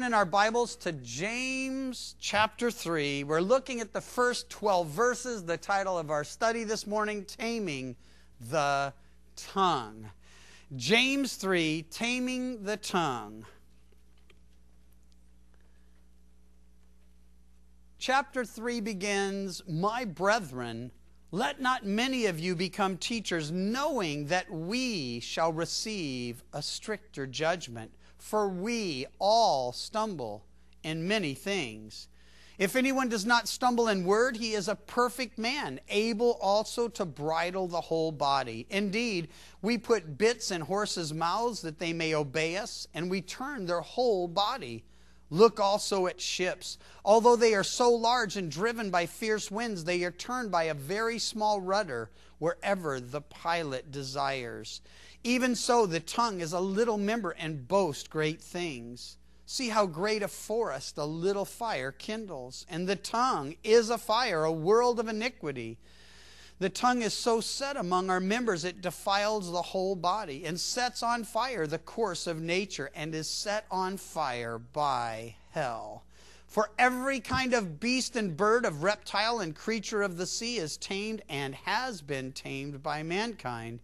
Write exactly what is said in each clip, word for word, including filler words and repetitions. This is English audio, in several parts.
in our Bibles to James chapter three. We're looking at the first twelve verses. The title of our study this morning, Taming the Tongue. James three, Taming the Tongue. Chapter three begins, "My brethren, let not many of you become teachers, knowing that we shall receive a stricter judgment. For we all stumble in many things. If anyone does not stumble in word, he is a perfect man, able also to bridle the whole body. Indeed, we put bits in horses' mouths that they may obey us, and we turn their whole body. Look also at ships. Although they are so large and driven by fierce winds, they are turned by a very small rudder wherever the pilot desires. Even so, the tongue is a little member and boasts great things. See how great a forest a little fire kindles. And the tongue is a fire, a world of iniquity. The tongue is so set among our members, it defiles the whole body and sets on fire the course of nature and is set on fire by hell. For every kind of beast and bird, of reptile and creature of the sea is tamed and has been tamed by mankind.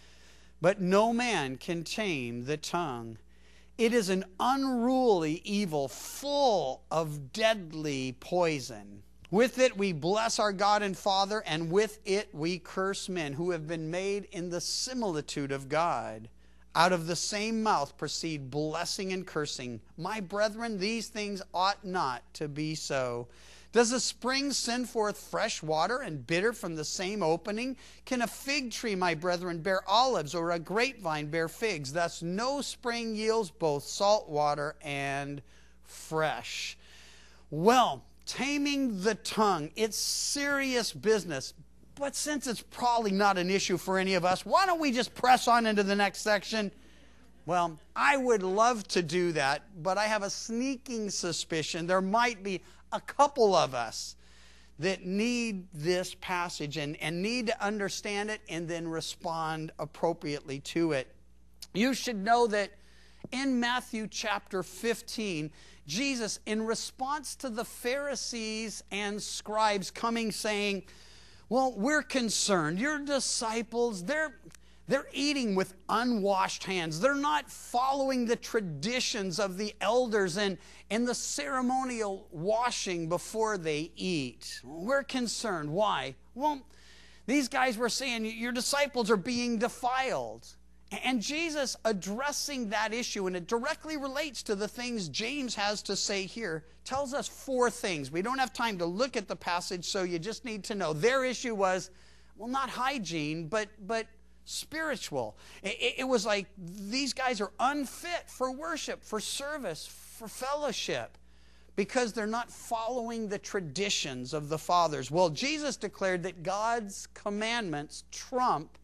But no man can tame the tongue. It is an unruly evil, full of deadly poison. With it we bless our God and Father, and with it we curse men who have been made in the similitude of God. Out of the same mouth proceed blessing and cursing. My brethren, these things ought not to be so. Does a spring send forth fresh water and bitter from the same opening? Can a fig tree, my brethren, bear olives, or a grapevine bear figs? Thus no spring yields both salt water and fresh." Well, taming the tongue, it's serious business. But since it's probably not an issue for any of us, why don't we just press on into the next section? Well, I would love to do that, but I have a sneaking suspicion there might be a couple of us that need this passage and, and need to understand it and then respond appropriately to it. You should know that in Matthew chapter fifteen, Jesus, in response to the Pharisees and scribes coming saying, well, we're concerned. Your disciples, they're, they're eating with unwashed hands. They're not following the traditions of the elders and, and the ceremonial washing before they eat. We're concerned. Why? Well, these guys were saying your disciples are being defiled. And Jesus addressing that issue, and it directly relates to the things James has to say here, tells us four things. We don't have time to look at the passage, so you just need to know. Their issue was, well, not hygiene, but, but spiritual. It, it was like these guys are unfit for worship, for service, for fellowship, because they're not following the traditions of the fathers. Well, Jesus declared that God's commandments trump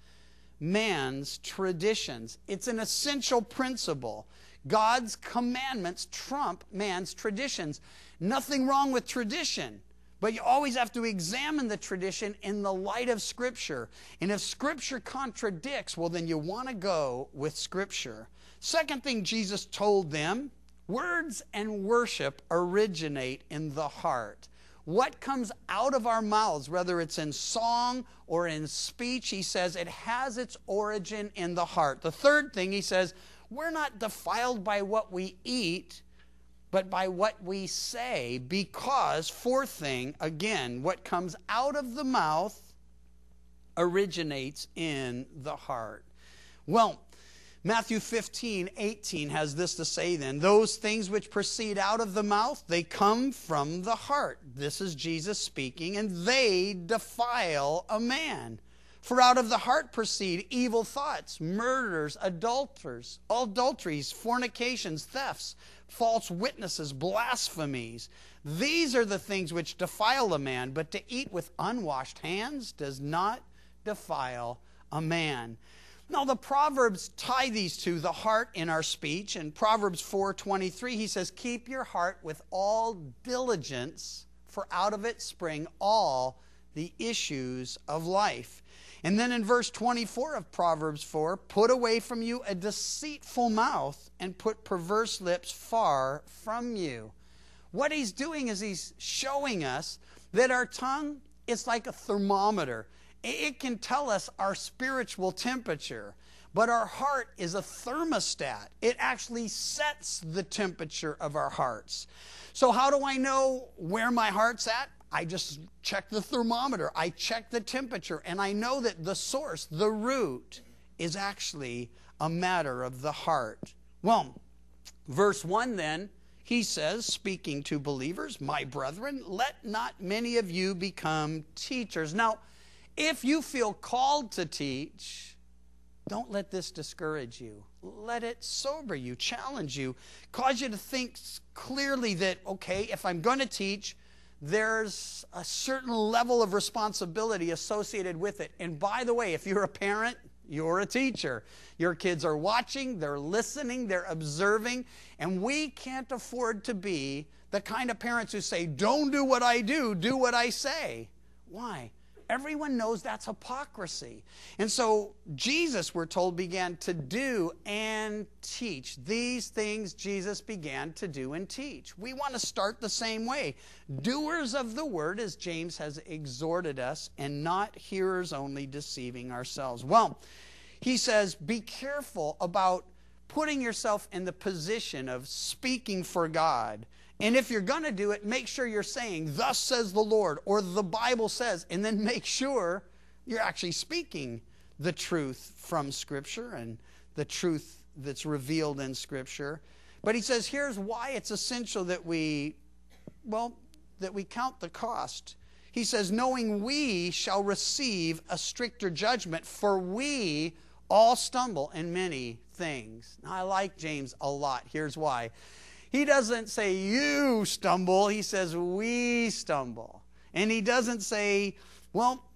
man's traditions. It's an essential principle. God's commandments trump man's traditions. Nothing wrong with tradition, but you always have to examine the tradition in the light of Scripture. And if Scripture contradicts, well, then you want to go with Scripture. Second thing Jesus told them, words and worship originate in the heart. What comes out of our mouths, whether it's in song or in speech, he says it has its origin in the heart. The third thing, he says, we're not defiled by what we eat, but by what we say, because, fourth thing, again, what comes out of the mouth originates in the heart. Well, Matthew fifteen, eighteen has this to say then, those things which proceed out of the mouth, they come from the heart. This is Jesus speaking, and they defile a man. For out of the heart proceed evil thoughts, murders, adulterers, adulteries, fornications, thefts, false witnesses, blasphemies. These are the things which defile a man, but to eat with unwashed hands does not defile a man. Now, the Proverbs tie these two, the heart in our speech. In Proverbs four twenty-three, he says, keep your heart with all diligence, for out of it spring all the issues of life. And then in verse twenty-four of Proverbs four, put away from you a deceitful mouth and put perverse lips far from you. What he's doing is he's showing us that our tongue is like a thermometer. It can tell us our spiritual temperature, but our heart is a thermostat. It actually sets the temperature of our hearts. So how do I know where my heart's at? I just check the thermometer. I check the temperature, and I know that the source, the root, is actually a matter of the heart. Well, verse one then, he says, speaking to believers, my brethren, let not many of you become teachers. Now, if you feel called to teach, don't let this discourage you. Let it sober you, challenge you, cause you to think clearly that, okay, if I'm going to teach, there's a certain level of responsibility associated with it. And by the way, if you're a parent, you're a teacher. Your kids are watching, they're listening, they're observing, and we can't afford to be the kind of parents who say, don't do what I do, do what I say. Why? Everyone knows that's hypocrisy. And so Jesus, we're told, began to do and teach. These things Jesus began to do and teach. We want to start the same way. Doers of the word, as James has exhorted us, and not hearers only, deceiving ourselves. Well, he says, be careful about putting yourself in the position of speaking for God. And if you're going to do it, make sure you're saying, thus says the Lord, or the Bible says, and then make sure you're actually speaking the truth from Scripture and the truth that's revealed in Scripture. But he says, here's why it's essential that we, well, that we count the cost. He says, knowing we shall receive a stricter judgment, for we all stumble in many things. Now, I like James a lot. Here's why. He doesn't say you stumble. He says we stumble. And he doesn't say, well,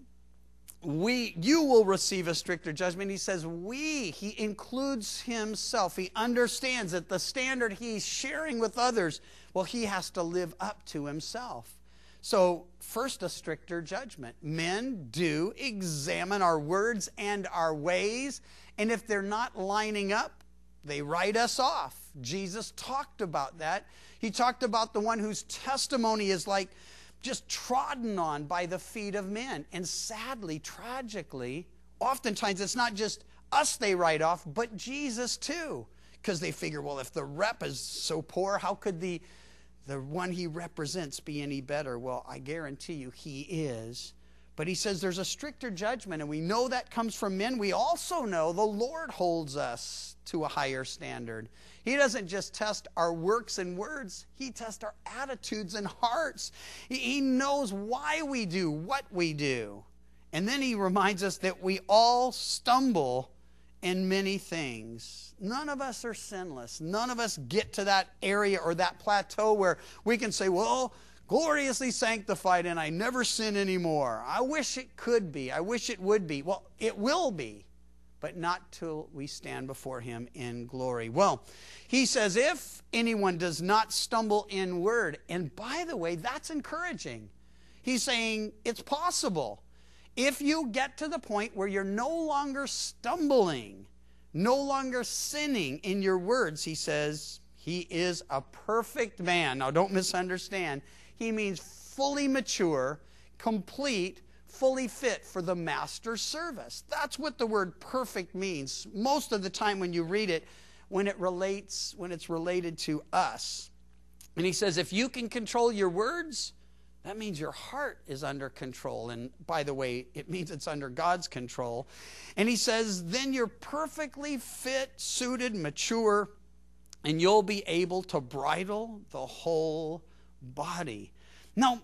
we, you will receive a stricter judgment. He says we. He includes himself. He understands that the standard he's sharing with others, well, he has to live up to himself. So first, a stricter judgment. Men do examine our words and our ways. And if they're not lining up, they write us off. Jesus talked about that. He talked about the one whose testimony is like just trodden on by the feet of men. And sadly, tragically, oftentimes it's not just us they write off, but Jesus too. Because they figure, well, if the rep is so poor, how could the, the one he represents be any better? Well, I guarantee you he is. But he says there's a stricter judgment, and we know that comes from men. We also know the Lord holds us to a higher standard. He doesn't just test our works and words. He tests our attitudes and hearts. He knows why we do what we do. And then he reminds us that we all stumble in many things. None of us are sinless. None of us get to that area or that plateau where we can say, well, gloriously sanctified and I never sin anymore. I wish it could be. I wish it would be. Well, it will be, but not till we stand before him in glory. Well, he says, if anyone does not stumble in word, and by the way, that's encouraging. He's saying it's possible. If you get to the point where you're no longer stumbling, no longer sinning in your words, he says, he is a perfect man. Now, don't misunderstand. He means fully mature, complete, fully fit for the master's service. That's what the word perfect means. Most of the time when you read it, when it relates, when it's related to us. And he says, if you can control your words, that means your heart is under control. And by the way, it means it's under God's control. And he says, then you're perfectly fit, suited, mature, and you'll be able to bridle the whole body. Now,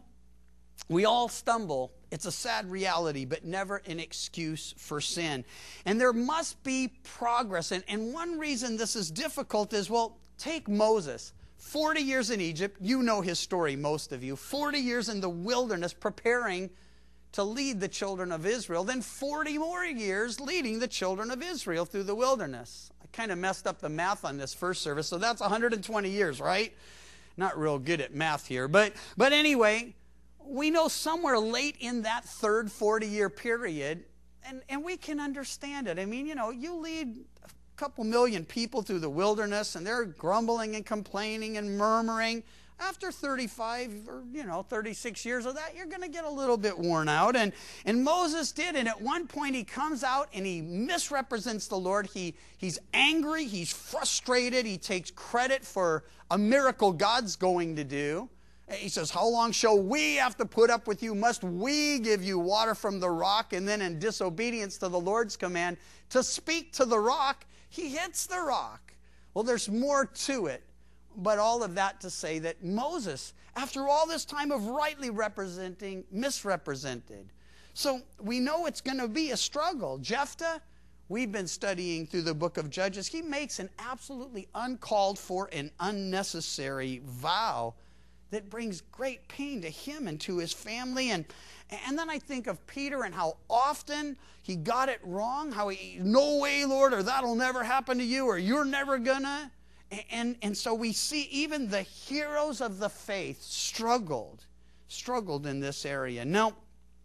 we all stumble. It's a sad reality, but never an excuse for sin. And there must be progress. And, and one reason this is difficult is, well, take Moses. forty years in Egypt. You know his story, most of you. forty years in the wilderness preparing to lead the children of Israel. Then forty more years leading the children of Israel through the wilderness. I kind of messed up the math on this first service, so that's one hundred twenty years, right? Not real good at math here. But, but anyway, we know somewhere late in that third forty-year period, and, and we can understand it. I mean, you know, you lead a couple million people through the wilderness, and they're grumbling and complaining and murmuring. After thirty-five or, you know, thirty-six years of that, you're going to get a little bit worn out. And, and Moses did. And at one point, he comes out and he misrepresents the Lord. He, he's angry. He's frustrated. He takes credit for a miracle God's going to do. He says, how long shall we have to put up with you? Must we give you water from the rock? And then in disobedience to the Lord's command to speak to the rock, he hits the rock. Well, there's more to it. But all of that to say that Moses, after all this time of rightly representing, misrepresented. So we know it's going to be a struggle. Jephthah, we've been studying through the book of Judges. He makes an absolutely uncalled for and unnecessary vow that brings great pain to him and to his family. And, and then I think of Peter and how often he got it wrong. How he, no way, Lord, or that'll never happen to you, or you're never gonna. And, and so we see even the heroes of the faith struggled, struggled in this area. Now,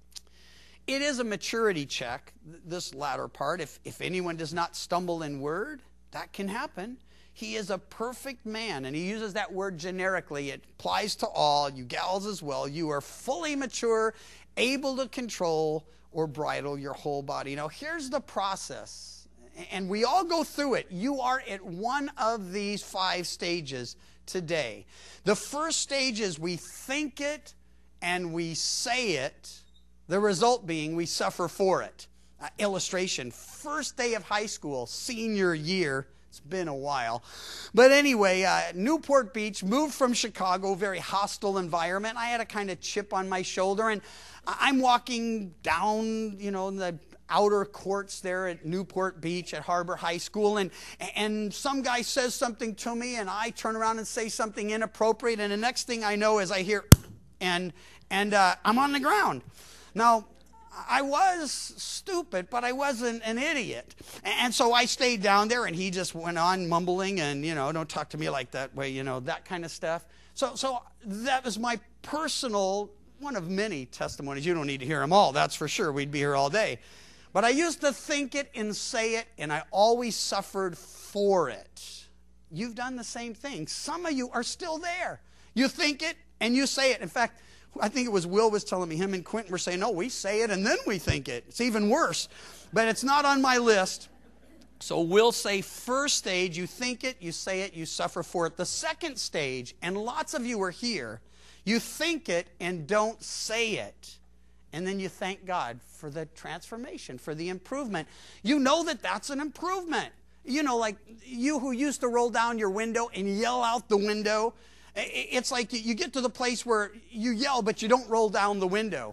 it is a maturity check, this latter part. If, if anyone does not stumble in word, that can happen. He is a perfect man, and he uses that word generically. It applies to all, you gals as well. You are fully mature, able to control or bridle your whole body. Now, here's the process. And we all go through it. You are at one of these five stages today. The first stage is we think it and we say it. The result being we suffer for it. Uh, illustration, first day of high school, senior year. It's been a while. But anyway, uh, Newport Beach, moved from Chicago, very hostile environment. I had a kind of chip on my shoulder, and I'm walking down, you know, the outer courts there at Newport Beach at Harbor High School, and and some guy says something to me, and I turn around and say something inappropriate, and the next thing I know is I hear, and and uh, I'm on the ground. Now, I was stupid, but I wasn't an idiot, and so I stayed down there, and he just went on mumbling, and you know, don't talk to me like that way, you know, that kind of stuff. So so that was my personal, one of many testimonies. You don't need to hear them all, that's for sure. We'd be here all day. But I used to think it and say it, and I always suffered for it. You've done the same thing. Some of you are still there. You think it and you say it. In fact, I think it was Will was telling me, him and Quentin were saying, no, we say it and then we think it. It's even worse. But it's not on my list. So we'll say first stage, you think it, you say it, you suffer for it. The second stage, and lots of you are here, you think it and don't say it. And then you thank God for the transformation, for the improvement. You know that that's an improvement. You know, like you who used to roll down your window and yell out the window. It's like you get to the place where you yell, but you don't roll down the window.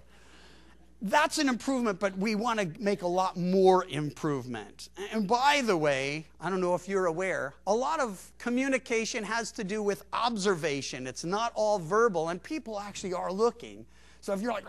That's an improvement, but we want to make a lot more improvement. And by the way, I don't know if you're aware, a lot of communication has to do with observation. It's not all verbal, and people actually are looking. So if you're like,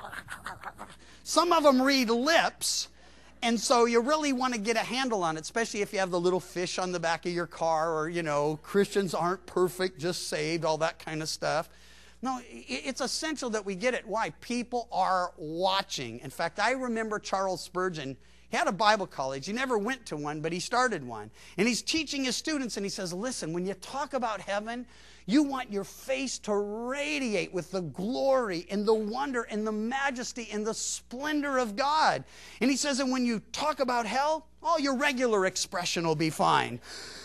some of them read lips, and so you really want to get a handle on it, especially if you have the little fish on the back of your car, or, you know, Christians aren't perfect, just saved, all that kind of stuff. No, it's essential that we get it. Why? People are watching. In fact, I remember Charles Spurgeon. He had a Bible college. He never went to one, but he started one. And he's teaching his students, and he says, listen, when you talk about heaven, you want your face to radiate with the glory and the wonder and the majesty and the splendor of God. And he says, and when you talk about hell, oh, your regular expression will be fine.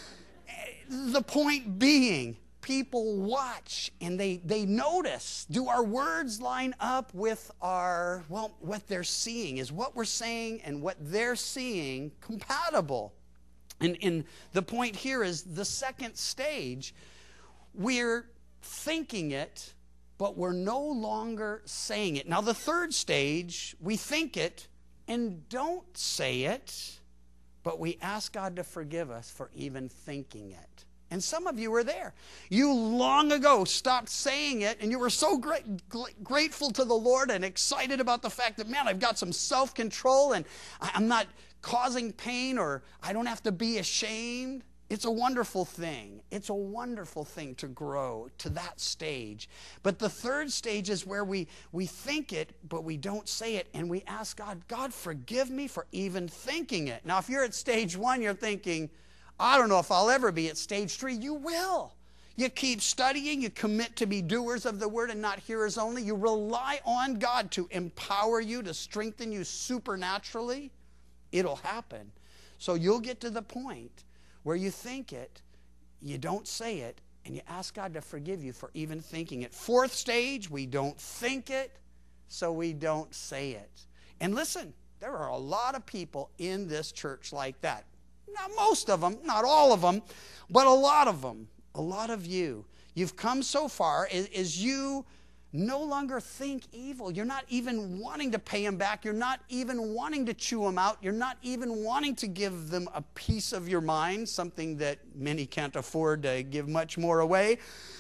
The point being, people watch and they, they notice. Do our words line up with our, well, what they're seeing? Is what we're saying and what they're seeing compatible? And, and the point here is the second stage, we're thinking it, but we're no longer saying it. Now, the third stage, we think it and don't say it, but we ask God to forgive us for even thinking it. And some of you are there. You long ago stopped saying it, and you were so great, grateful to the Lord and excited about the fact that, man, I've got some self-control and I'm not causing pain, or I don't have to be ashamed. It's a wonderful thing. It's a wonderful thing to grow to that stage. But the third stage is where we, we think it, but we don't say it. And we ask God, God, forgive me for even thinking it. Now, if you're at stage one, you're thinking, I don't know if I'll ever be at stage three. You will. You keep studying. You commit to be doers of the word and not hearers only. You rely on God to empower you, to strengthen you supernaturally. It'll happen. So you'll get to the point where you think it, you don't say it, and you ask God to forgive you for even thinking it. Fourth stage, we don't think it, so we don't say it. And listen, there are a lot of people in this church like that. Not most of them, not all of them, but a lot of them. A lot of you. You've come so far as you no longer think evil. You're not even wanting to pay them back. You're not even wanting to chew them out. You're not even wanting to give them a piece of your mind, something that many can't afford to give much more away.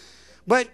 But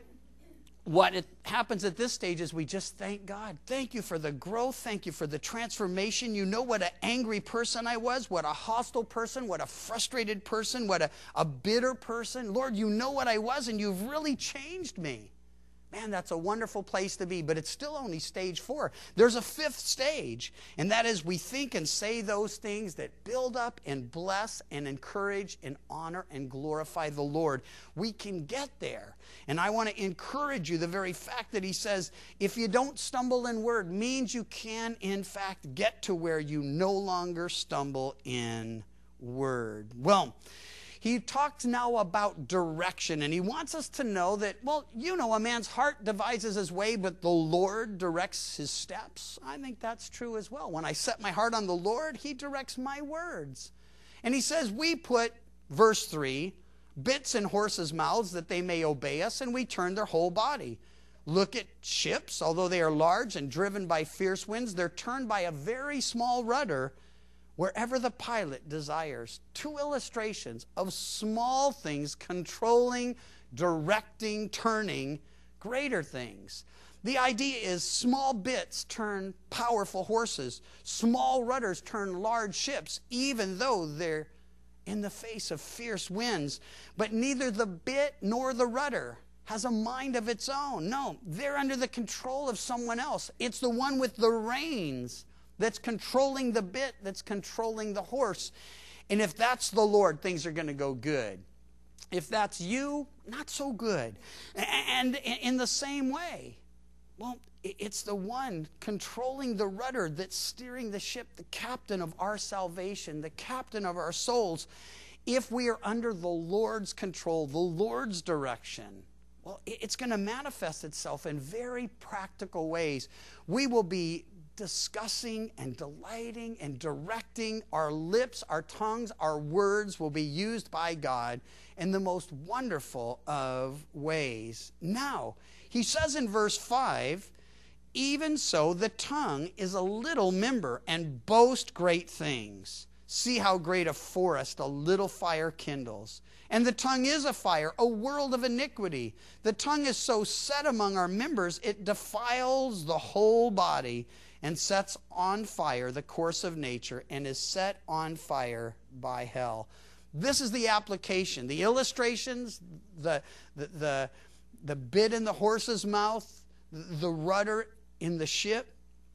what it happens at this stage is we just thank God. Thank you for the growth. Thank you for the transformation. You know what an angry person I was, what a hostile person, what a frustrated person, what a, a bitter person. Lord, you know what I was, and you've really changed me. Man, that's a wonderful place to be, but it's still only stage four. There's a fifth stage, and that is we think and say those things that build up and bless and encourage and honor and glorify the Lord. We can get there, and I want to encourage you. The very fact that he says, if you don't stumble in word, means you can, in fact, get to where you no longer stumble in word. Well, he talks now about direction, and he wants us to know that, well, you know, a man's heart devises his way, but the Lord directs his steps. I think that's true as well. When I set my heart on the Lord, he directs my words. And he says we put, verse three, bits in horses' mouths that they may obey us, and we turn their whole body. Look at ships, although they are large and driven by fierce winds, they're turned by a very small rudder wherever the pilot desires. Two illustrations of small things controlling, directing, turning greater things. The idea is small bits turn powerful horses. Small rudders turn large ships, even though they're in the face of fierce winds. But neither the bit nor the rudder has a mind of its own. No, they're under the control of someone else. It's the one with the reins that's controlling the bit, that's controlling the horse. And if that's the Lord, things are going to go good. If that's you, not so good. And in the same way, well, it's the one controlling the rudder that's steering the ship, the captain of our salvation, the captain of our souls. If we are under the Lord's control, the Lord's direction, well, it's going to manifest itself in very practical ways. We will be discussing and delighting and directing. Our lips, our tongues, our words will be used by God in the most wonderful of ways. Now, he says in verse five, even so the tongue is a little member and boasts great things. See how great a forest a little fire kindles. And the tongue is a fire, a world of iniquity. The tongue is so set among our members, it defiles the whole body and sets on fire the course of nature and is set on fire by hell. This is the application. The illustrations, the, the, the, the bit in the horse's mouth, the rudder in the ship,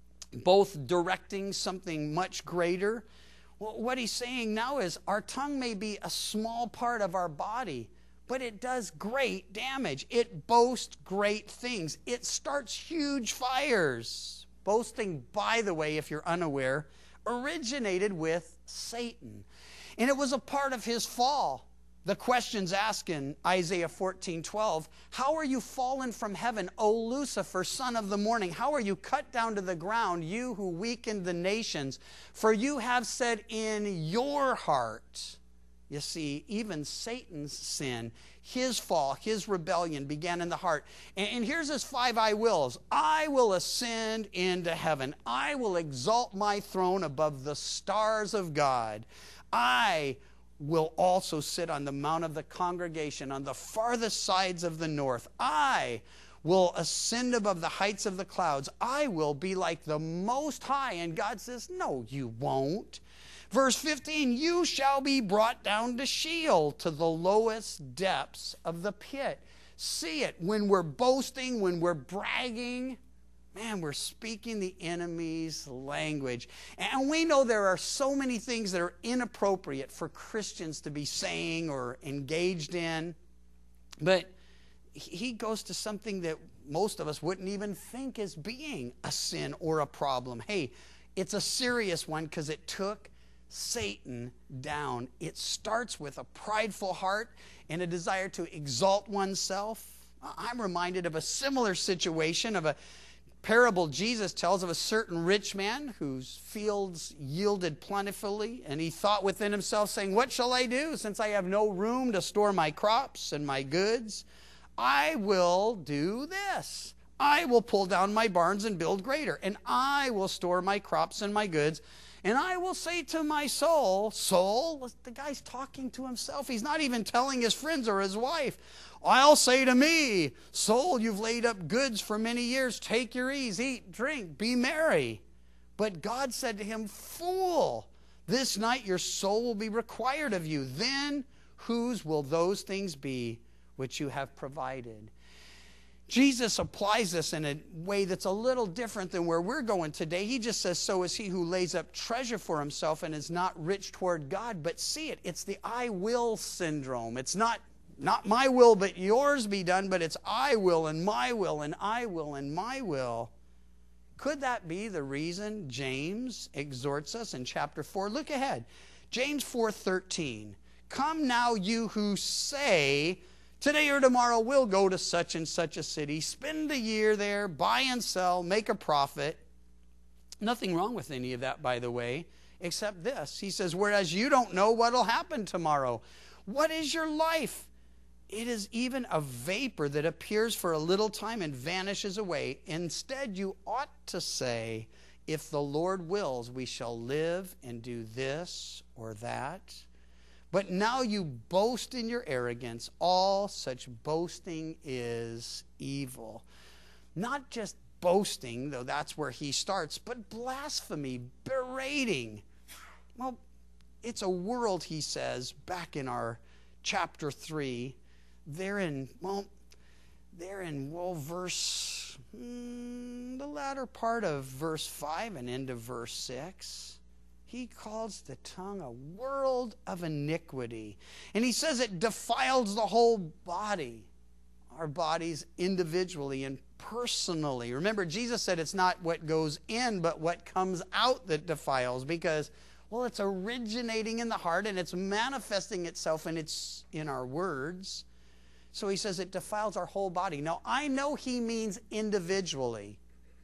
both directing something much greater. Well, what he's saying now is our tongue may be a small part of our body, but it does great damage. It boasts great things. It starts huge fires. Boasting, by the way, if you're unaware, originated with Satan. And it was a part of his fall. The question's asked in Isaiah fourteen twelve, how are you fallen from heaven, O Lucifer, son of the morning? How are you cut down to the ground, you who weakened the nations? For you have said in your heart. You see, even Satan's sin, his fall, his rebellion began in the heart. And, and here's his five I wills. I will ascend into heaven. I will exalt my throne above the stars of God. I will also sit on the mount of the congregation on the farthest sides of the north. I will ascend above the heights of the clouds. I will be like the Most High. And God says, no, you won't. Verse fifteen, you shall be brought down to Sheol, to the lowest depths of the pit. See it, when we're boasting, when we're bragging, man, we're speaking the enemy's language. And we know there are so many things that are inappropriate for Christians to be saying or engaged in. But he goes to something that most of us wouldn't even think as being a sin or a problem. Hey, it's a serious one because it took Satan down. It starts with a prideful heart and a desire to exalt oneself. I'm reminded of a similar situation, of a parable Jesus tells of a certain rich man whose fields yielded plentifully, and he thought within himself, saying, what shall I do, since I have no room to store my crops and my goods? I will do this. I will pull down my barns and build greater, and I will store my crops and my goods. And I will say to my soul, soul, the guy's talking to himself. He's not even telling his friends or his wife. I'll say to me, soul, you've laid up goods for many years. Take your ease, eat, drink, be merry. But God said to him, fool, this night your soul will be required of you. Then whose will those things be which you have provided? Jesus applies this in a way that's a little different than where we're going today. He just says, so is he who lays up treasure for himself and is not rich toward God. But see it, it's the I will syndrome. It's not, not my will but yours be done, but it's I will and my will and I will and my will. Could that be the reason James exhorts us in chapter four? Look ahead. James four thirteen. Come now you who say, today or tomorrow we'll go to such and such a city, spend a year there, buy and sell, make a profit. Nothing wrong with any of that, by the way, except this. He says, whereas you don't know what will happen tomorrow. What is your life? It is even a vapor that appears for a little time and vanishes away. Instead, you ought to say, if the Lord wills, we shall live and do this or that. But now you boast in your arrogance. All such boasting is evil. Not just boasting, though that's where he starts, but blasphemy, berating. Well, it's a world, he says, back in our chapter three. They're in, well, they're in, well, verse, hmm, the latter part of verse five and into verse six. He calls the tongue a world of iniquity. And he says it defiles the whole body, our bodies individually and personally. Remember, Jesus said it's not what goes in, but what comes out that defiles, because, well, it's originating in the heart and it's manifesting itself and it's in our words. So he says it defiles our whole body. Now, I know he means individually.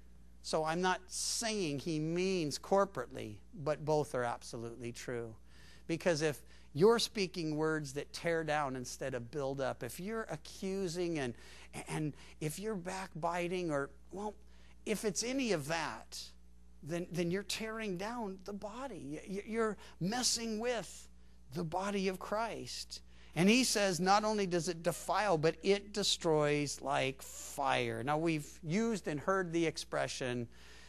So I'm not saying he means corporately, but both are absolutely true. Because if you're speaking words that tear down instead of build up, if you're accusing and, and if you're backbiting, or, well, if it's any of that, then, then you're tearing down the body. You're messing with the body of Christ. And he says not only does it defile, but it destroys like fire. Now, we've used and heard the expression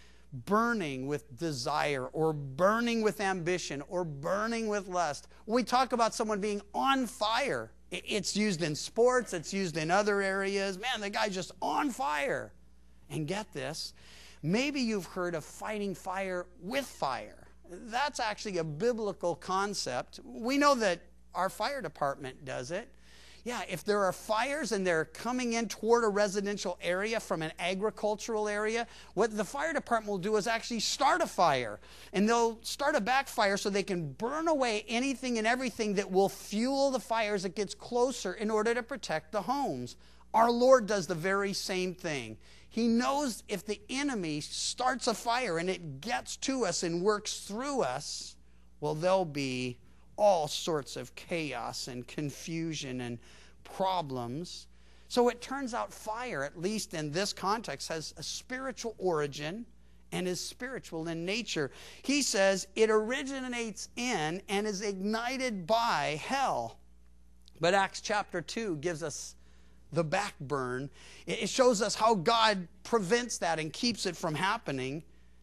burning with desire, or burning with ambition, or burning with lust. We talk about someone being on fire. It's used in sports. It's used in other areas. Man, the guy's just on fire. And get this, maybe you've heard of fighting fire with fire. That's actually a biblical concept. We know that our fire department does it. Yeah, if there are fires and they're coming in toward a residential area from an agricultural area, what the fire department will do is actually start a fire. And they'll start a backfire so they can burn away anything and everything that will fuel the fire as it gets closer in order to protect the homes. Our Lord does the very same thing. He knows if the enemy starts a fire and it gets to us and works through us, well, there'll be all sorts of chaos and confusion and problems. So it turns out fire, at least in this context, has a spiritual origin and is spiritual in nature. He says it originates in and is ignited by hell. But Acts chapter two gives us the backburn. It shows us how God prevents that and keeps it from happening.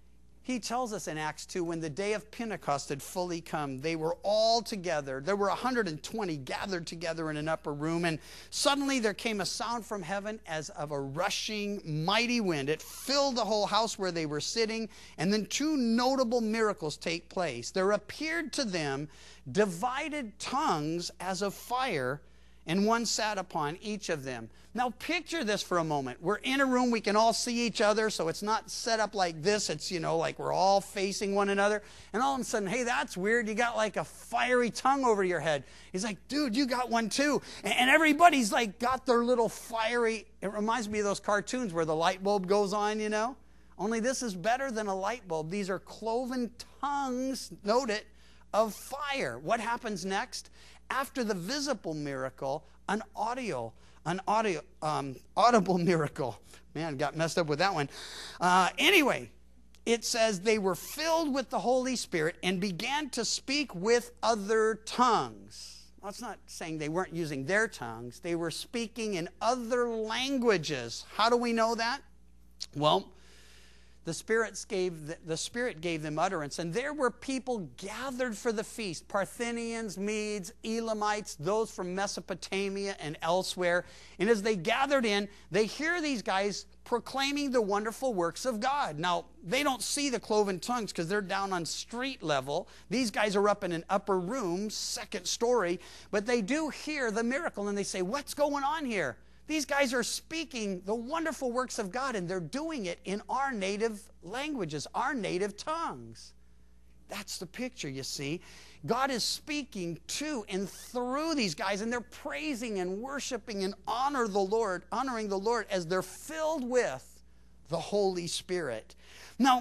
He tells us in Acts two, when the day of Pentecost had fully come, they were all together. There were one hundred twenty gathered together in an upper room, and suddenly there came a sound from heaven as of a rushing mighty wind. It filled the whole house where they were sitting, and then two notable miracles take place. There appeared to them divided tongues as of fire, and one sat upon each of them. Now picture this for a moment. We're in a room, we can all see each other, so it's not set up like this. It's, you know, like we're all facing one another. And all of a sudden, hey, that's weird. You got like a fiery tongue over your head. He's like, dude, you got one too. And everybody's like got their little fiery, it reminds me of those cartoons where the light bulb goes on, you know. Only this is better than a light bulb. These are cloven tongues, note it, of fire. What happens next? After the visible miracle, an audio, an audio, um, audible miracle. Man, got messed up with that one. Uh, anyway, it says they were filled with the Holy Spirit and began to speak with other tongues. Well, it's not saying they weren't using their tongues. They were speaking in other languages. How do we know that? Well, The Spirit gave, the Spirit gave them utterance, and there were people gathered for the feast, Parthians, Medes, Elamites, those from Mesopotamia and elsewhere. And as they gathered in, they hear these guys proclaiming the wonderful works of God. Now, they don't see the cloven tongues because they're down on street level. These guys are up in an upper room, second story, but they do hear the miracle, and they say, what's going on here? These guys are speaking the wonderful works of God, and they're doing it in our native languages, our native tongues. That's the picture, you see. God is speaking to and through these guys, and they're praising and worshiping and honor the Lord, honoring the Lord as they're filled with the Holy Spirit. Now,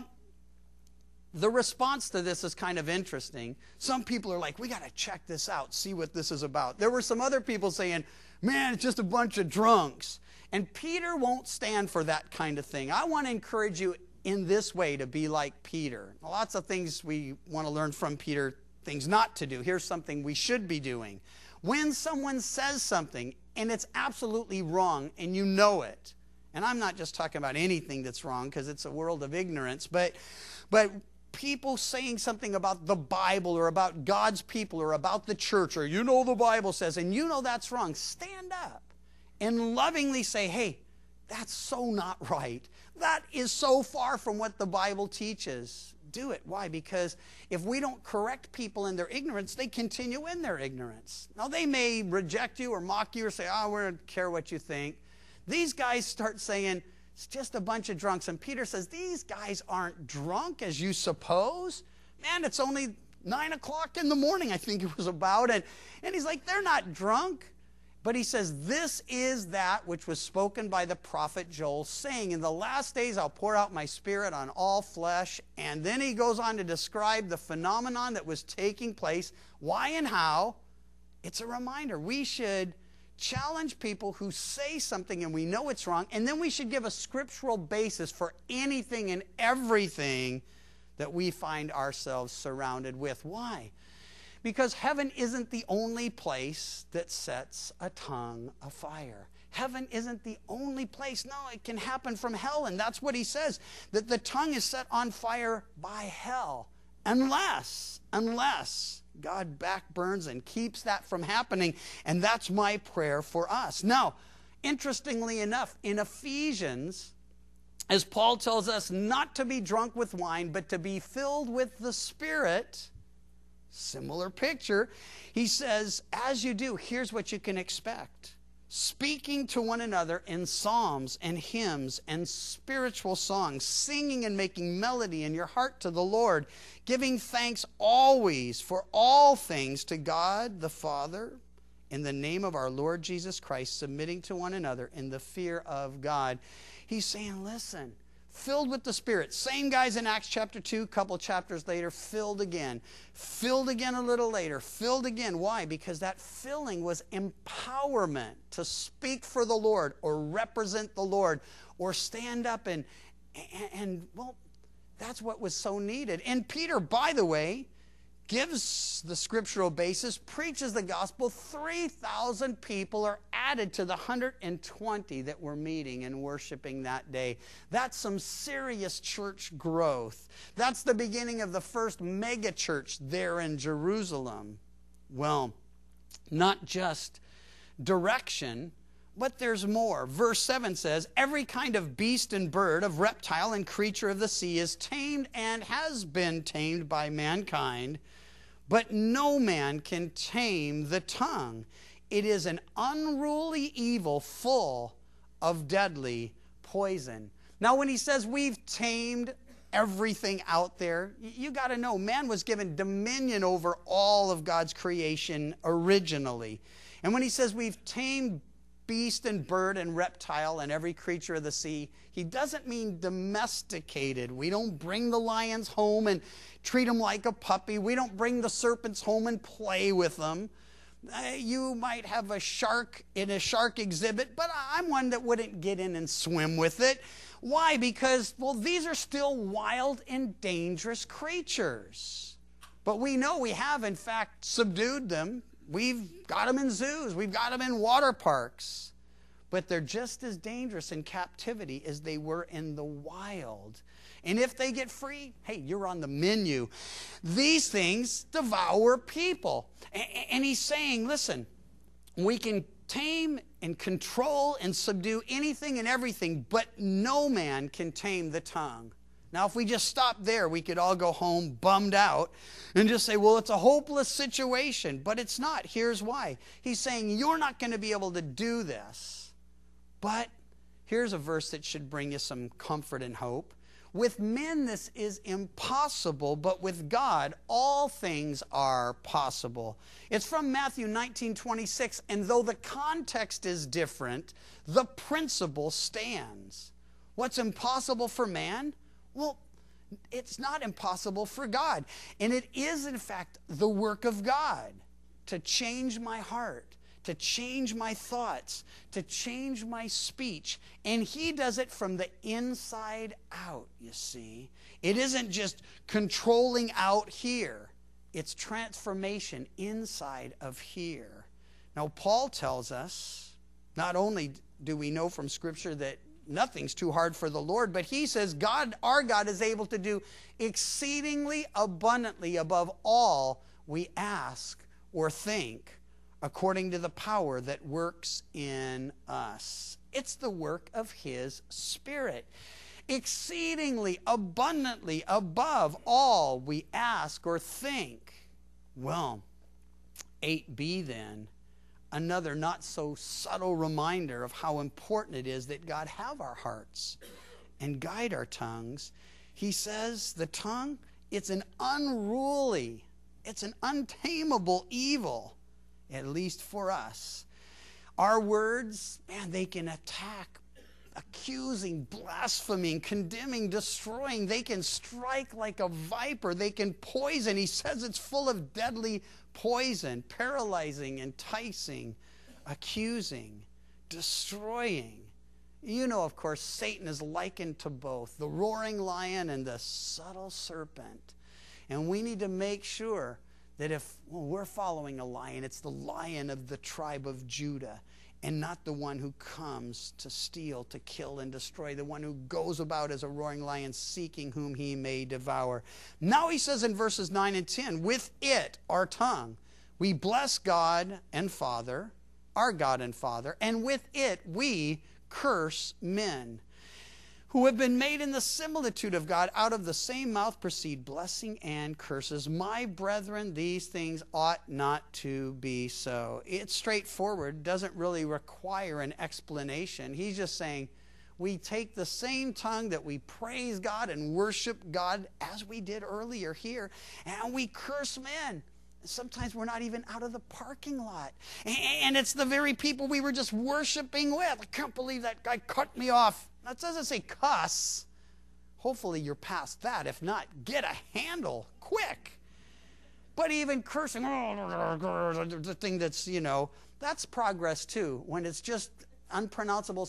the response to this is kind of interesting. Some people are like, we got to check this out, see what this is about. There were some other people saying, man, it's just a bunch of drunks. And Peter won't stand for that kind of thing. I want to encourage you in this way to be like Peter. Lots of things we want to learn from Peter, things not to do. Here's something we should be doing. When someone says something and it's absolutely wrong and you know it, and I'm not just talking about anything that's wrong because it's a world of ignorance, but, but people saying something about the Bible or about God's people or about the church, or you know the Bible says, and you know that's wrong, stand up and lovingly say, hey, that's so not right. That is so far from what the Bible teaches. Do it. Why? Because if we don't correct people in their ignorance, they continue in their ignorance. Now, they may reject you or mock you or say, oh, we don't care what you think. These guys start saying, it's just a bunch of drunks. And Peter says, these guys aren't drunk as you suppose. Man, it's only nine o'clock in the morning, I think it was about. And, and he's like, they're not drunk. But he says, this is that which was spoken by the prophet Joel, saying, in the last days I'll pour out my Spirit on all flesh. And then he goes on to describe the phenomenon that was taking place. Why and how? It's a reminder. We should challenge people who say something and we know it's wrong, and then we should give a scriptural basis for anything and everything that we find ourselves surrounded with. Why? Because heaven isn't the only place that sets a tongue afire. Heaven isn't the only place. No, it can happen from hell, and that's what he says, that the tongue is set on fire by hell, unless, unless God backburns and keeps that from happening. And that's my prayer for us. Now, interestingly enough, in Ephesians, as Paul tells us not to be drunk with wine, but to be filled with the Spirit, similar picture, he says, as you do, here's what you can expect. Speaking to one another in psalms and hymns and spiritual songs, singing and making melody in your heart to the Lord, giving thanks always for all things to God the Father, in the name of our Lord Jesus Christ, submitting to one another in the fear of God. He's saying, listen, filled with the Spirit. Same guys in Acts chapter two, a couple chapters later, filled again. Filled again a little later. Filled again. Why? Because that filling was empowerment to speak for the Lord or represent the Lord or stand up and, and, and well, that's what was so needed. And Peter, by the way, gives the scriptural basis, preaches the gospel, three thousand people are added to the one hundred twenty that were meeting and worshiping that day. That's some serious church growth. That's the beginning of the first mega church there in Jerusalem. Well, not just direction, but there's more. Verse seven says, every kind of beast and bird, of reptile and creature of the sea is tamed and has been tamed by mankind, but no man can tame the tongue. It is an unruly evil full of deadly poison. Now, when he says we've tamed everything out there, you got to know, man was given dominion over all of God's creation originally. And when he says we've tamed beast and bird and reptile and every creature of the sea, he doesn't mean domesticated. We don't bring the lions home and treat them like a puppy. We don't bring the serpents home and play with them. Uh, you might have a shark in a shark exhibit, but I'm one that wouldn't get in and swim with it. Why? Because, well, these are still wild and dangerous creatures. But we know we have, in fact, subdued them. We've got them in zoos. We've got them in water parks. But they're just as dangerous in captivity as they were in the wild. And if they get free, hey, you're on the menu. These things devour people. And he's saying, listen, we can tame and control and subdue anything and everything, but no man can tame the tongue. Now, if we just stop there, we could all go home bummed out and just say, well, it's a hopeless situation. But it's not. Here's why. He's saying you're not going to be able to do this. But here's a verse that should bring you some comfort and hope. With men this is impossible, but with God all things are possible. It's from Matthew nineteen twenty-six, and though the context is different, the principle stands. What's impossible for man? Well, it's not impossible for God. And it is, in fact, the work of God to change my heart, to change my thoughts, to change my speech. And he does it from the inside out, you see. It isn't just controlling out here. It's transformation inside of here. Now, Paul tells us, not only do we know from Scripture that nothing's too hard for the Lord, but he says God, our God, is able to do exceedingly abundantly above all we ask or think, according to the power that works in us. It's the work of his Spirit. Exceedingly abundantly above all we ask or think. Well, eight b then, another not so subtle reminder of how important it is that God have our hearts and guide our tongues. He says the tongue, it's an unruly, it's an untamable evil, at least for us. Our words, man, they can attack, accusing, blaspheming, condemning, destroying. They can strike like a viper. They can poison. He says it's full of deadly poison, paralyzing, enticing, accusing, destroying. You know, of course, Satan is likened to both the roaring lion and the subtle serpent. And we need to make sure that if well, we're following a lion, it's the Lion of the tribe of Judah, and not the one who comes to steal, to kill, and destroy, the one who goes about as a roaring lion seeking whom he may devour. Now he says in verses nine and ten, with it, our tongue, we bless God and Father, our God and Father, and with it we curse men, who have been made in the similitude of God. Out of the same mouth proceed blessing and curses. My brethren, these things ought not to be so. It's straightforward, doesn't really require an explanation. He's just saying, we take the same tongue that we praise God and worship God, as we did earlier here, and we curse men. Sometimes we're not even out of the parking lot. And it's the very people we were just worshiping with. I can't believe that guy cut me off. That doesn't say cuss. Hopefully you're past that. If not, get a handle quick. But even cursing, the thing that's, you know, that's progress too. When it's just unpronounceable,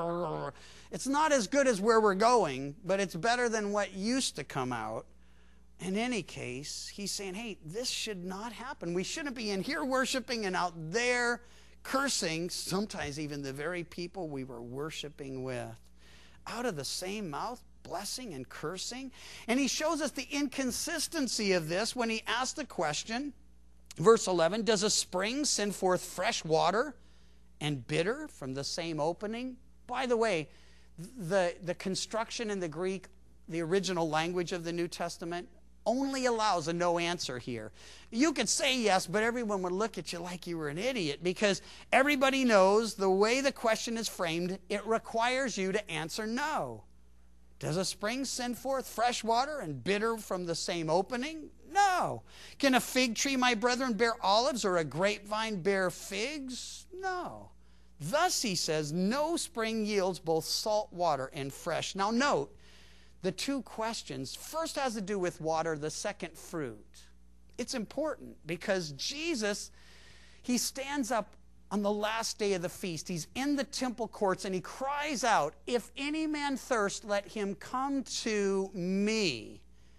it's not as good as where we're going, but it's better than what used to come out. In any case, he's saying, hey, this should not happen. We shouldn't be in here worshiping and out there cursing, sometimes even the very people we were worshiping with. Out of the same mouth, blessing and cursing. And he shows us the inconsistency of this when he asks the question, verse eleven, does a spring send forth fresh water and bitter from the same opening? By the way, the, the construction in the Greek, the original language of the New Testament, only allows a no answer here. You could say yes, but everyone would look at you like you were an idiot, because everybody knows the way the question is framed, it requires you to answer no. Does a spring send forth fresh water and bitter from the same opening? No. Can a fig tree, my brethren, bear olives, or a grapevine bear figs? No. Thus, he says, no spring yields both salt water and fresh. Now note, the two questions, first has to do with water, the second fruit. It's important because Jesus, he stands up on the last day of the feast. He's in the temple courts and he cries out, if any man thirst, let him come to me.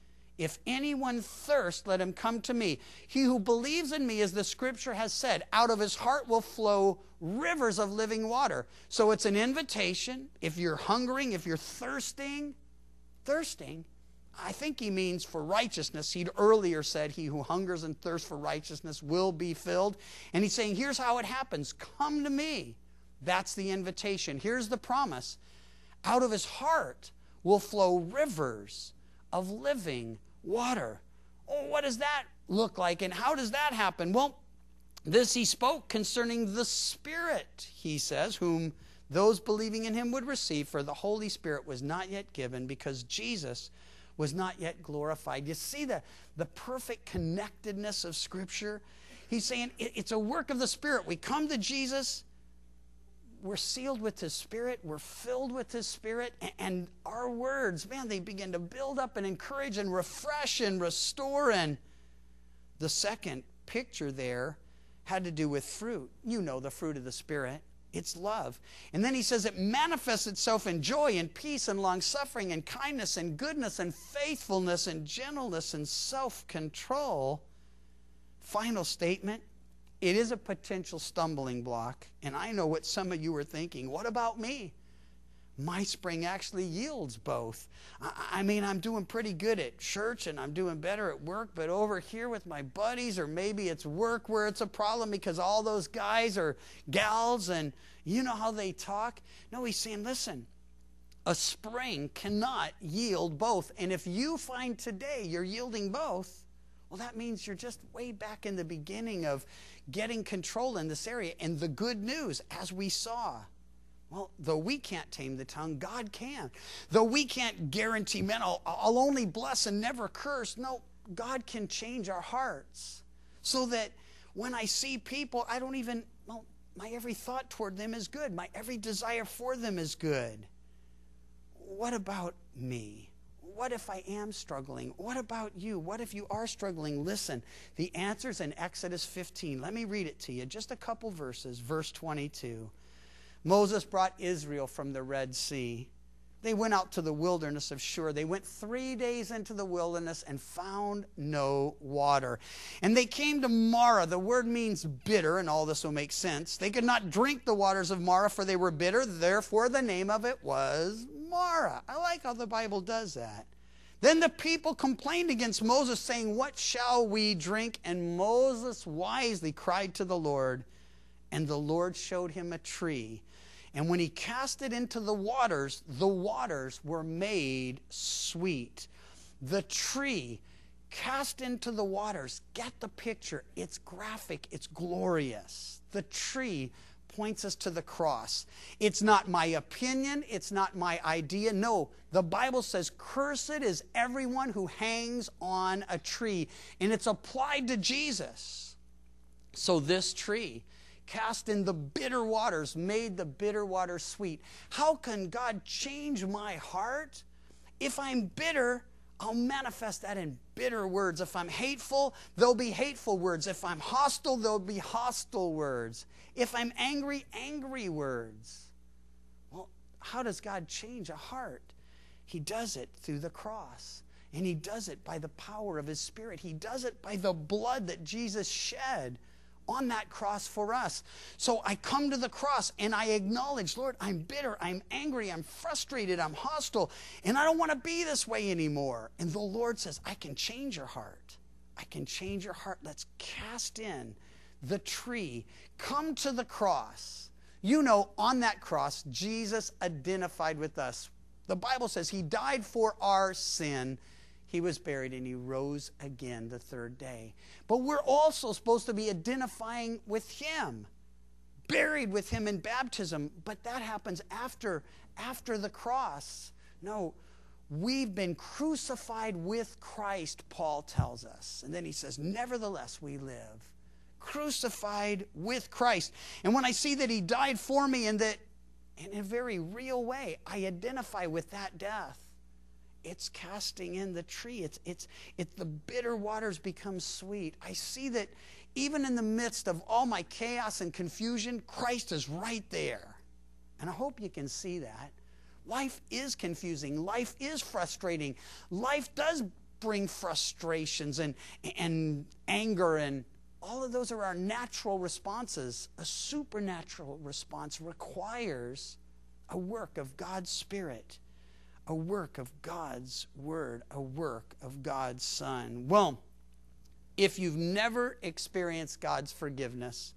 If anyone thirst, let him come to me. He who believes in me, as the scripture has said, out of his heart will flow rivers of living water. So it's an invitation. If you're hungering, if you're thirsting, thirsting, I think he means for righteousness. He'd earlier said, he who hungers and thirsts for righteousness will be filled. And he's saying, here's how it happens. Come to me. That's the invitation. Here's the promise. Out of his heart will flow rivers of living water. Oh, what does that look like? And how does that happen? Well, this he spoke concerning the Spirit, he says, whom those believing in him would receive, for the Holy Spirit was not yet given because Jesus was not yet glorified. You see the, the perfect connectedness of Scripture? He's saying it, it's a work of the Spirit. We come to Jesus, we're sealed with his Spirit, we're filled with his Spirit, and, and our words, man, they begin to build up and encourage and refresh and restore. And the second picture there had to do with fruit. You know the fruit of the Spirit. It's love. And then he says it manifests itself in joy and peace and long-suffering and kindness and goodness and faithfulness and gentleness and self-control. Final statement, it is a potential stumbling block. And I know what some of you are thinking. What about me? My spring actually yields both. I, I mean, I'm doing pretty good at church and I'm doing better at work, but over here with my buddies, or maybe it's work where it's a problem because all those guys are gals and you know how they talk. No, he's saying, listen, a spring cannot yield both. And if you find today you're yielding both, well, that means you're just way back in the beginning of getting control in this area. And the good news, as we saw, well, though we can't tame the tongue, God can. Though we can't guarantee, man, I'll, I'll only bless and never curse. No, God can change our hearts so that when I see people, I don't even, well, my every thought toward them is good. My every desire for them is good. What about me? What if I am struggling? What about you? What if you are struggling? Listen, the answer's in Exodus fifteen. Let me read it to you. Just a couple verses. Verse twenty-two. Moses brought Israel from the Red Sea. They went out to the wilderness of Shur. They went three days into the wilderness and found no water. And they came to Marah. The word means bitter, and all this will make sense. They could not drink the waters of Marah, for they were bitter. Therefore, the name of it was Marah. I like how the Bible does that. Then the people complained against Moses, saying, what shall we drink? And Moses wisely cried to the Lord, and the Lord showed him a tree. And when he cast it into the waters, the waters were made sweet. The tree cast into the waters. Get the picture. It's graphic. It's glorious. The tree points us to the cross. It's not my opinion. It's not my idea. No, the Bible says, cursed is everyone who hangs on a tree. And it's applied to Jesus. So this tree, cast in the bitter waters, made the bitter waters sweet. How can God change my heart? If I'm bitter, I'll manifest that in bitter words. If I'm hateful, there'll be hateful words. If I'm hostile, there'll be hostile words. If I'm angry, angry words. Well, how does God change a heart? He does it through the cross. And he does it by the power of his Spirit. He does it by the blood that Jesus shed on that cross for us. So I come to the cross and I acknowledge, Lord, I'm bitter, I'm angry, I'm frustrated, I'm hostile, and I don't want to be this way anymore. And the Lord says, I can change your heart. I can change your heart. Let's cast in the tree. Come to the cross. You know, on that cross, Jesus identified with us. The Bible says he died for our sin. He was buried and he rose again the third day. But we're also supposed to be identifying with him, buried with him in baptism. But that happens after, after the cross. No, we've been crucified with Christ, Paul tells us. And then he says, nevertheless we live. Crucified with Christ. And when I see that he died for me and that in a very real way, I identify with that death. It's casting in the tree. It's, it's, it, the bitter waters become sweet. I see that even in the midst of all my chaos and confusion, Christ is right there. And I hope you can see that. Life is confusing. Life is frustrating. Life does bring frustrations and, and anger, and all of those are our natural responses. A supernatural response requires a work of God's Spirit, a work of God's Word, a work of God's Son. Well, if you've never experienced God's forgiveness,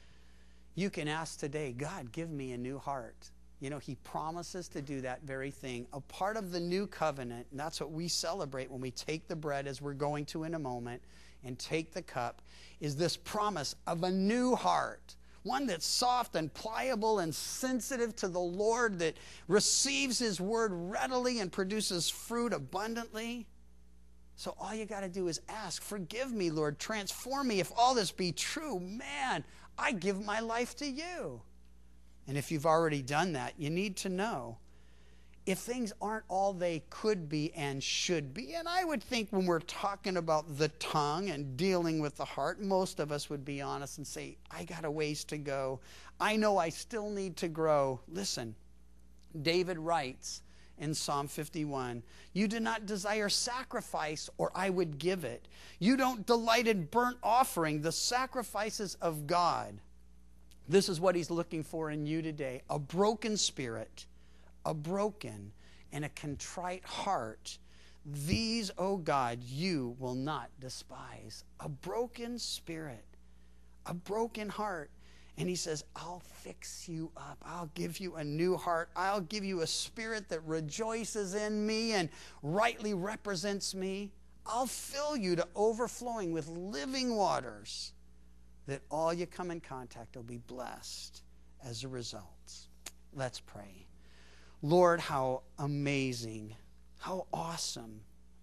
you can ask today, God, give me a new heart. You know, he promises to do that very thing. A part of the new covenant, and that's what we celebrate when we take the bread, as we're going to in a moment, and take the cup, is this promise of a new heart. One that's soft and pliable and sensitive to the Lord, that receives his word readily and produces fruit abundantly. So all you got to do is ask, forgive me, Lord, transform me. If all this be true, man, I give my life to you. And if you've already done that, you need to know, if things aren't all they could be and should be, and I would think when we're talking about the tongue and dealing with the heart, most of us would be honest and say, I got a ways to go. I know I still need to grow. Listen, David writes in Psalm fifty-one, you do not desire sacrifice, or I would give it. You don't delight in burnt offering, the sacrifices of God. This is what he's looking for in you today, a broken spirit, a broken and a contrite heart. These, O God, you will not despise. A broken spirit, a broken heart. And he says, I'll fix you up. I'll give you a new heart. I'll give you a spirit that rejoices in me and rightly represents me. I'll fill you to overflowing with living waters, that all you come in contact will be blessed as a result. Let's pray. Lord, how amazing, how awesome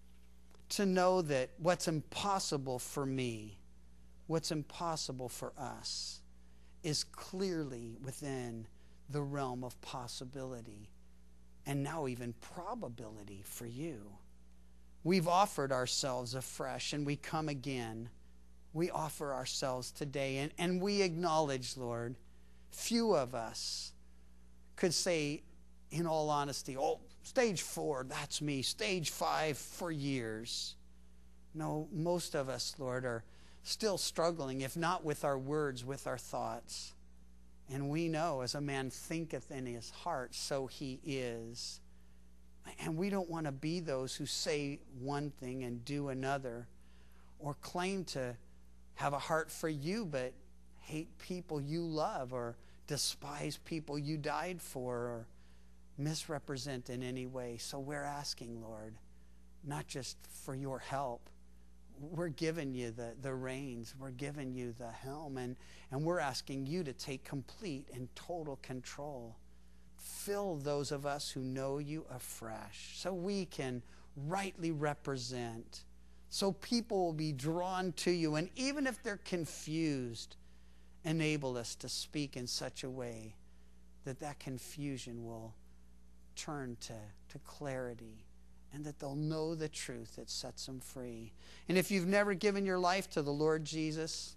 to know that what's impossible for me, what's impossible for us, is clearly within the realm of possibility, and now even probability for you. We've offered ourselves afresh, and we come again. We offer ourselves today, and, and we acknowledge, Lord, few of us could say, in all honesty, oh, stage four, that's me. Stage five, for years. No, most of us, Lord, are still struggling, if not with our words, with our thoughts. And we know, as a man thinketh in his heart, so he is. And we don't want to be those who say one thing and do another, or claim to have a heart for you, but hate people you love, or despise people you died for, or misrepresent in any way. So we're asking, Lord, not just for your help. We're giving you the, the reins. We're giving you the helm. And, and we're asking you to take complete and total control. Fill those of us who know you afresh, so we can rightly represent, so people will be drawn to you. And even if they're confused, enable us to speak in such a way that that confusion will turn to, to clarity, and that they'll know the truth that sets them free. And if you've never given your life to the Lord Jesus,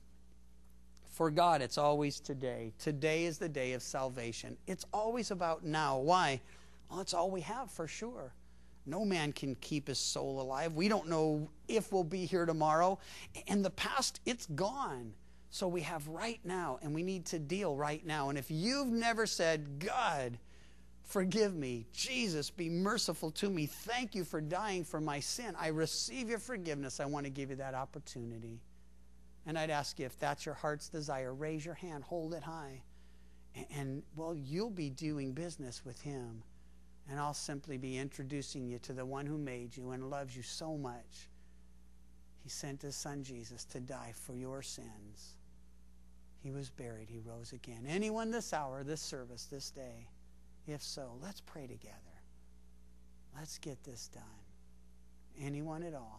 for God, it's always today. Today is the day of salvation. It's always about now. Why? Well, it's all we have, for sure. No man can keep his soul alive. We don't know if we'll be here tomorrow. And the past, it's gone. So we have right now, and we need to deal right now. And if you've never said, God, forgive me, Jesus, be merciful to me, thank you for dying for my sin, I receive your forgiveness, I want to give you that opportunity. And I'd ask you, if that's your heart's desire, raise your hand, hold it high. And, and well, you'll be doing business with him. And I'll simply be introducing you to the one who made you and loves you so much. He sent his son Jesus to die for your sins. He was buried. He rose again. Anyone this hour, this service, this day? If so, let's pray together. Let's get this done. Anyone at all?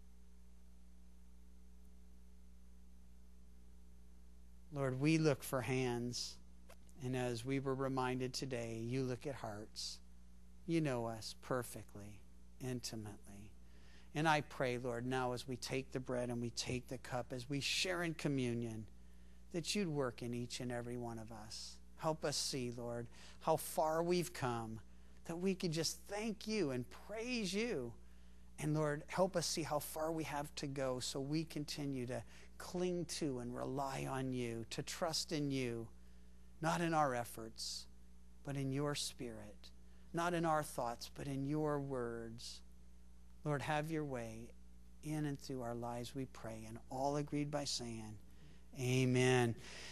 Lord, we look for hands. And as we were reminded today, you look at hearts. You know us perfectly, intimately. And I pray, Lord, now as we take the bread and we take the cup, as we share in communion, that you'd work in each and every one of us. Help us see, Lord, how far we've come, that we could just thank you and praise you. And Lord, help us see how far we have to go so we continue to cling to and rely on you, to trust in you, not in our efforts, but in your Spirit. Not in our thoughts, but in your words. Lord, have your way in and through our lives, we pray. And all agreed by saying, amen.